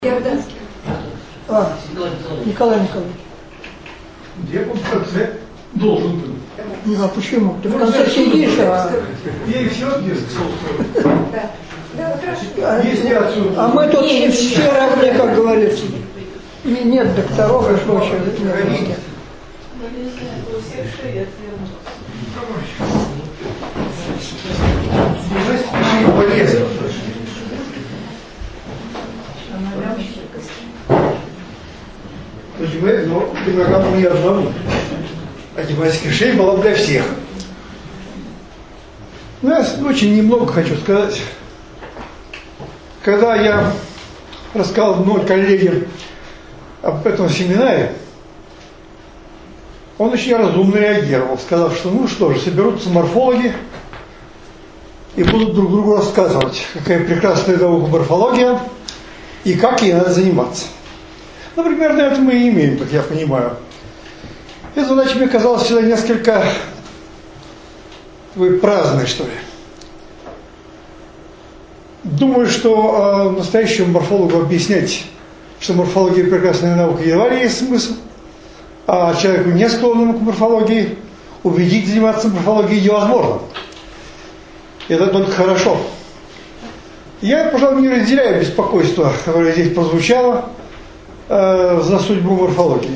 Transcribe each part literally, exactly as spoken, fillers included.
Иорданский. А, Николай Николаевич. Где он в конце должен был? Ну, а почему? Ты в конце сидишь, а... Я и все диск Да. Да, хорошо. А, Если отсюда. а мы тут все, все равны, как говорится. Не- Нет докторов и прочего. Нет. Очень полезно. Понимаете, но программа не одному. А гимнастика шеи была для всех. Ну, я очень немного хочу сказать. Когда я рассказал одной коллеге об этом семинаре, он очень разумно реагировал, сказав, что ну что же, соберутся морфологи и будут друг другу рассказывать, какая прекрасная наука морфология и как ей надо заниматься. Ну, примерно это мы и имеем, как я понимаю. Эта задача мне казалась всегда несколько праздной, что ли. Думаю, что э, настоящему морфологу объяснять, что морфология прекрасная наука, едва ли есть смысл, а человеку, не склонному к морфологии, убедить заниматься морфологией невозможно. Это только хорошо. Я, пожалуй, не разделяю беспокойство, которое здесь прозвучало, э, за судьбу морфологии.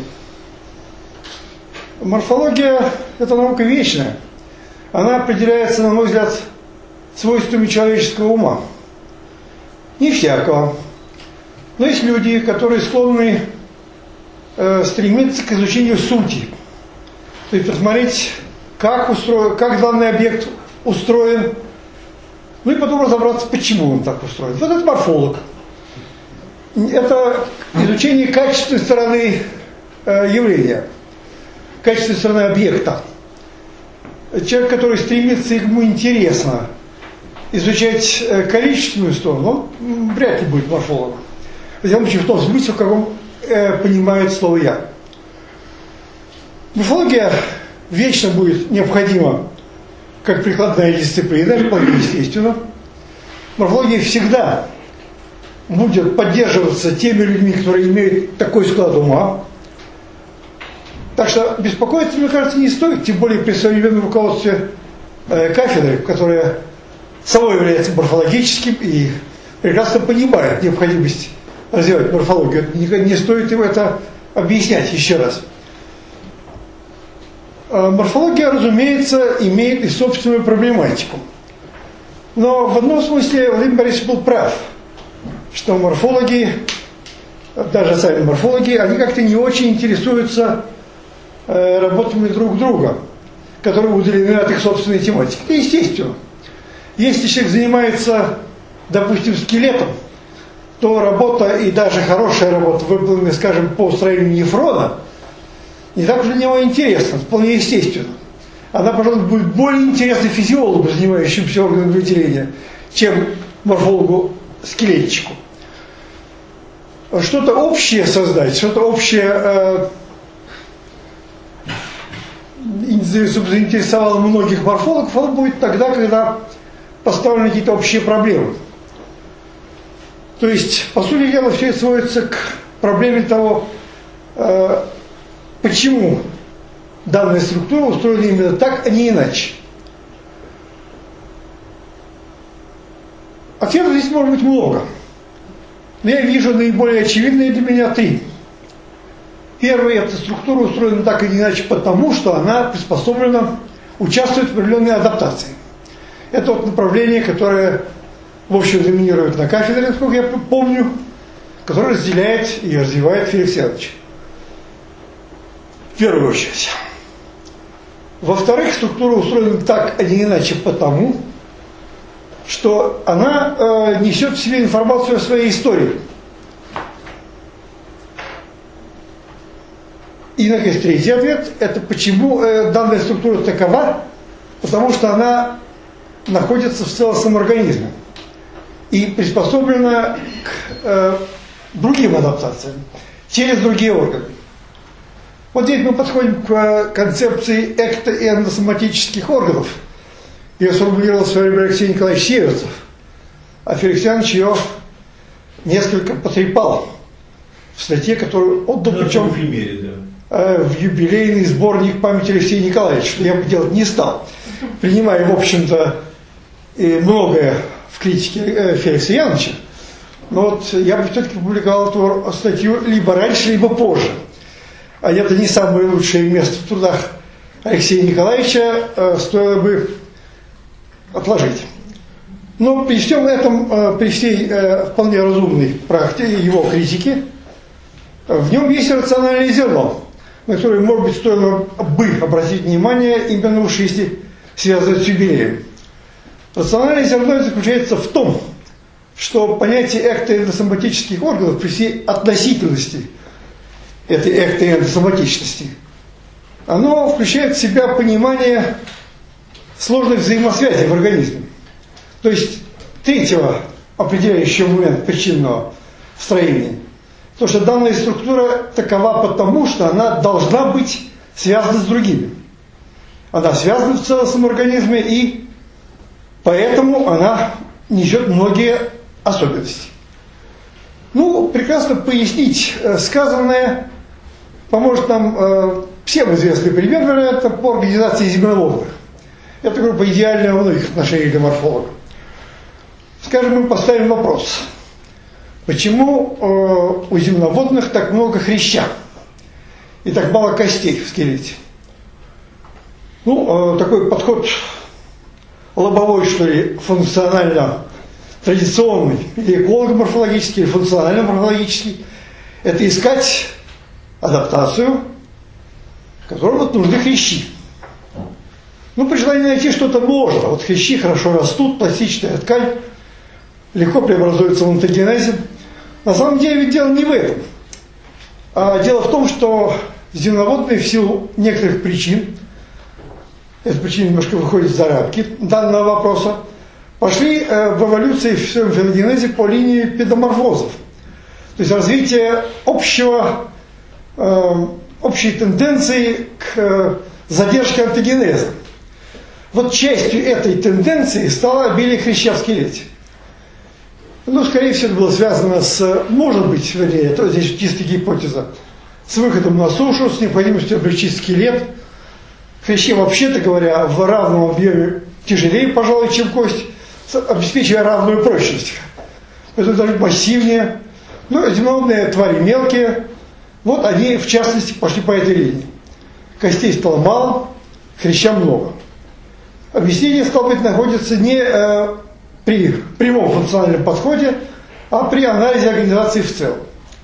Морфология – это наука вечная. Она определяется, на мой взгляд, свойствами человеческого ума. Не всякого. Но есть люди, которые склонны э, стремиться к изучению сути. То есть посмотреть, как, устроен, как данный объект устроен, ну и потом разобраться, почему он так устроен. Вот это морфолог. Это изучение качественной стороны э, явления, качественной стороны объекта. Человек, который стремится, ему интересно изучать количественную сторону, он вряд ли будет морфологом. В том смысле, в каком э, понимает слово «я». Морфология вечно будет необходима как прикладная дисциплина, вполне естественно. Морфология всегда будет поддерживаться теми людьми, которые имеют такой склад ума. Так что беспокоиться, мне кажется, не стоит, тем более при современном руководстве э, кафедры, которая само является морфологическим и прекрасно понимает необходимость развивать морфологию. Не, не стоит им это объяснять еще раз. Э, морфология, разумеется, имеет и собственную проблематику. Но в одном смысле Владимир Борисович был прав, что морфологи, даже сами морфологи, они как-то не очень интересуются работами друг друга, которые удалены от их собственной тематики. Это естественно. Если человек занимается, допустим, скелетом, то работа, и даже хорошая работа, выполненная, скажем, по устроению нефрона, не так уж для него интересна, вполне естественно. Она, пожалуй, будет более интересна физиологу, занимающемуся органом выделения, чем морфологу-скелетчику. Что-то общее создать, что-то общее э, заинтересовало многих морфологов, он будет тогда, когда поставлены какие-то общие проблемы. То есть, по сути дела, все это сводится к проблеме того, э, почему данная структура устроена именно так, а не иначе. Ответов здесь может быть много. Но я вижу наиболее очевидные для меня три. Первый, эта структура устроена так или иначе потому, что она приспособлена участвовать в определенной адаптации. Это вот направление, которое, в общем, доминирует на кафедре, насколько я помню, которое разделяет и развивает Феликс Янович. В первую очередь. Во-вторых, структура устроена так, а не иначе потому, что она э, несет в себе информацию о своей истории. И, наконец, третий ответ – это почему э, данная структура такова, потому что она находится в целостном организме и приспособлена к э, другим адаптациям, через другие органы. Вот здесь мы подходим к э, концепции экто- и эндосоматических органов. Ее сформулировал в свое время Алексей Николаевич Северцев, а Феликс Янович ее несколько потрепал. в статье, которую отдал, На причем примере, да. в юбилейный сборник памяти Алексея Николаевича, что я бы делать не стал, принимая, в общем-то, и многое в критике Феликса Яновича. Но вот я бы все-таки публиковал эту статью либо раньше, либо позже. А это не самое лучшее место в трудах Алексея Николаевича, э, стоило бы отложить. Но при всем этом, э, при всей э, вполне разумной практике его критики, э, в нем есть рациональное зерно, на которое, может быть, стоило бы обратить внимание, именно уж если связывать с юбилеем. Рациональное зерно заключается в том, что понятие эктоэндосоматических органов при всей относительности этой эктоэндосоматичности, оно включает в себя понимание сложных взаимосвязей в организме. То есть третьего определяющего момента причинного в строении. То, что данная структура такова потому, что она должна быть связана с другими. Она связана в целостном организме, и поэтому она несет многие особенности. Ну, прекрасно пояснить сказанное поможет нам э, всем известный пример, вероятно, по организации земноводных. Это группа идеальная во многих отношениях для морфолога. Скажем, мы поставим вопрос. Почему э, у земноводных так много хряща и так мало костей в скелете? Ну, э, такой подход лобовой, что ли, функционально традиционный, или эколого-морфологический, или функционально-морфологический, это искать адаптацию, в которой вот нужны хрящи. Ну, при желании найти что-то можно. Вот хрящи хорошо растут, пластичная ткань, легко преобразуется в онтогенезе. На самом деле ведь дело не в этом. А дело в том, что земноводные в силу некоторых причин, эта причина немножко выходит за рамки данного вопроса, пошли в эволюции в своем филогенезе по линии педоморфозов. То есть развитие общего, э, общей тенденции к задержке онтогенеза. Вот частью этой тенденции стало обилие хряща в скелете. Ну, скорее всего, это было связано с, может быть, вернее, это здесь чистая гипотеза, с выходом на сушу, с необходимостью облегчить скелет. Хрящи, вообще-то говоря, в равном объеме тяжелее, пожалуй, чем кость, обеспечивая равную прочность. Это даже массивнее. Ну, земноводные твари мелкие. Вот они, в частности, пошли по этой линии. Костей стало мало, хряща много. Объяснение, стало быть, находится не э, при прямом функциональном подходе, а при анализе организации в целом.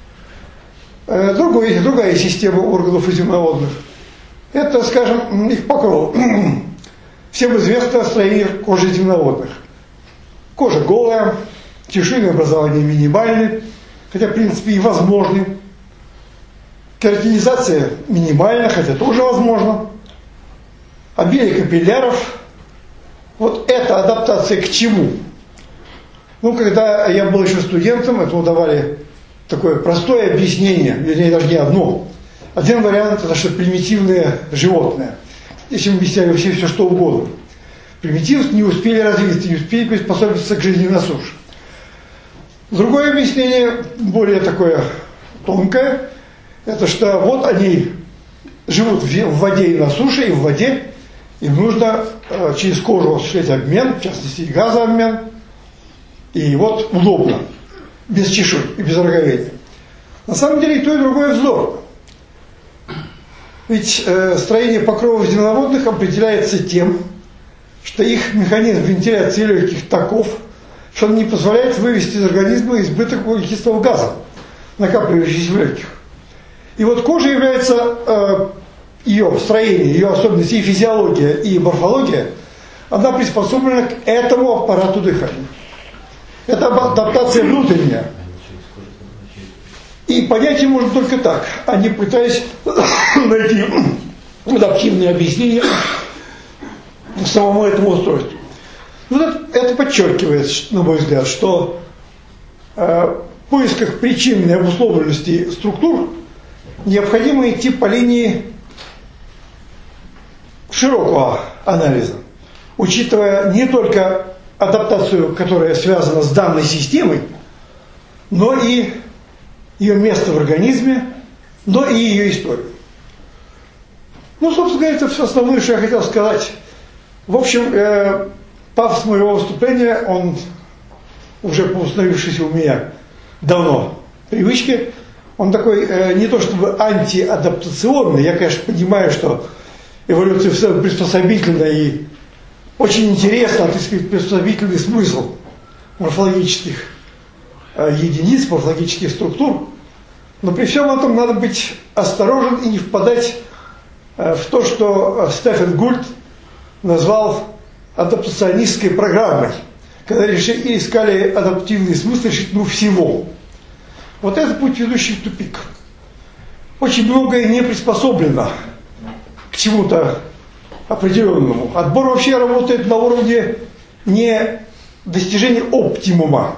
Э, другой, другая система органов у земноводных – это, скажем, их покров. Всем известно строение кожи земноводных. Кожа голая, чешуйные образования минимальны, хотя, в принципе, и возможны. Кератинизация минимальна, хотя тоже возможно. Обилие капилляров. Вот это адаптация к чему? Ну, когда я был еще студентом, этому давали такое простое объяснение, вернее, даже не одно. Один вариант – это что примитивное животное. Если мы объясняли вообще все, что угодно. Примитивы не успели развиться, не успели приспособиться к жизни на суше. Другое объяснение, более такое тонкое, это что вот они живут в воде и на суше, и в воде, им нужно э, через кожу осуществлять обмен, в частности и газообмен, и вот удобно, без чешуй и без роговения. На самом деле и то, и другое вздор. Ведь э, строение покровов земноводных определяется тем, что их механизм вентиляции легких таков, что он не позволяет вывести из организма избыток углекислого газа, накапливающийся в легких. И вот кожа является, э, ее строение, ее особенности, и физиология, и морфология, она приспособлена к этому аппарату дыхания. Это адаптация внутренняя. И понять ее можно только так, а не пытаясь найти адаптивные объяснения самому этому устройству. Вот это, это подчеркивает, на мой взгляд, что э, в поисках причинной обусловленности структур необходимо идти по линии широкого анализа, учитывая не только адаптацию, которая связана с данной системой, но и ее место в организме, но и ее историю. Ну, собственно говоря, это все основное, что я хотел сказать. В общем, э, пафос моего выступления, он уже по установившейся у меня давно привычке, он такой э, не то чтобы антиадаптационный. Я, конечно, понимаю, что эволюция все приспособительная и очень интересно, так сказать, приспособительный смысл морфологических э, единиц, морфологических структур. Но при всем этом надо быть осторожен и не впадать э, в то, что Стефан Гульд назвал адаптационистской программой, когда решили, искали адаптивный смысл ну, всего. Вот это путь, ведущий в тупик. Очень многое не приспособлено к чему-то определенному. Отбор вообще работает на уровне не достижения оптимума,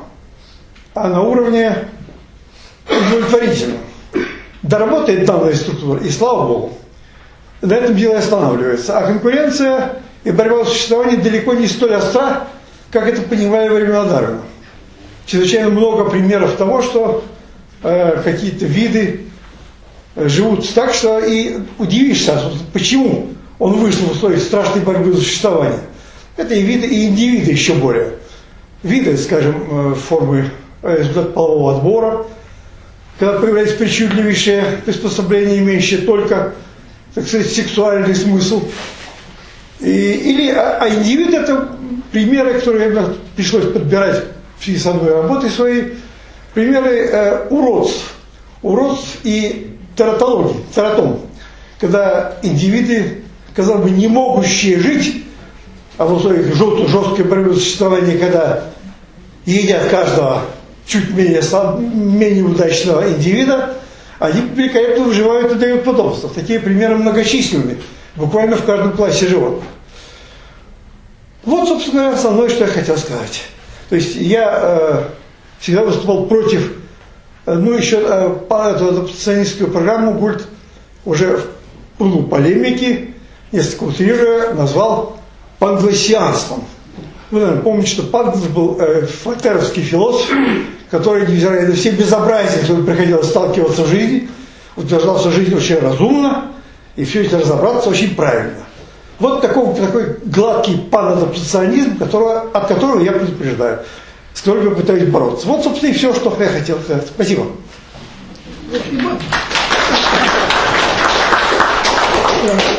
а на уровне удовлетворительном. Доработает данная структура, и слава Богу, на этом дело останавливается. А конкуренция и борьба за существование далеко не столь остра, как это понимали во времена Дарвина. Чрезвычайно много примеров того, что э, какие-то виды э, живут так, что и удивишься, почему он вышел в условиях страшной борьбы за существование. Это и виды, и индивиды еще более. Виды, скажем, э, формы э, результат полового отбора, когда появляется причудливейшее приспособление, имеющее только, так сказать, сексуальный смысл. И, или, а, а индивид это примеры, которые мне пришлось подбирать в связи с одной работой своей, примеры э, уродств, уродств и тератологии, тератом, когда индивиды, казалось бы, не могущие жить, а в условиях жесткой борьбы за существование, когда едят каждого чуть менее, менее удачного индивида, они великолепно выживают и дают потомство. Такие примеры многочисленны, буквально в каждом классе животных. Вот, собственно, основное, что я хотел сказать. То есть я э, всегда выступал против, э, ну, еще э, по эту адаптационистскую программу Гульд уже в пылу полемики, несколько утрируя, назвал пангласианством. Вы, наверное, помните, что Панглас был э, фольтеровский философ, который, невзирая на все безобразия, которые приходилось сталкиваться в жизни, утверждал, что жизнь очень разумна, и все это разобраться очень правильно. Вот такой, такой гладкий панадаптационизм, которого, от которого я предупреждаю, с которым я пытаюсь бороться. Вот, собственно, и все, что я хотел сказать. Спасибо. Спасибо.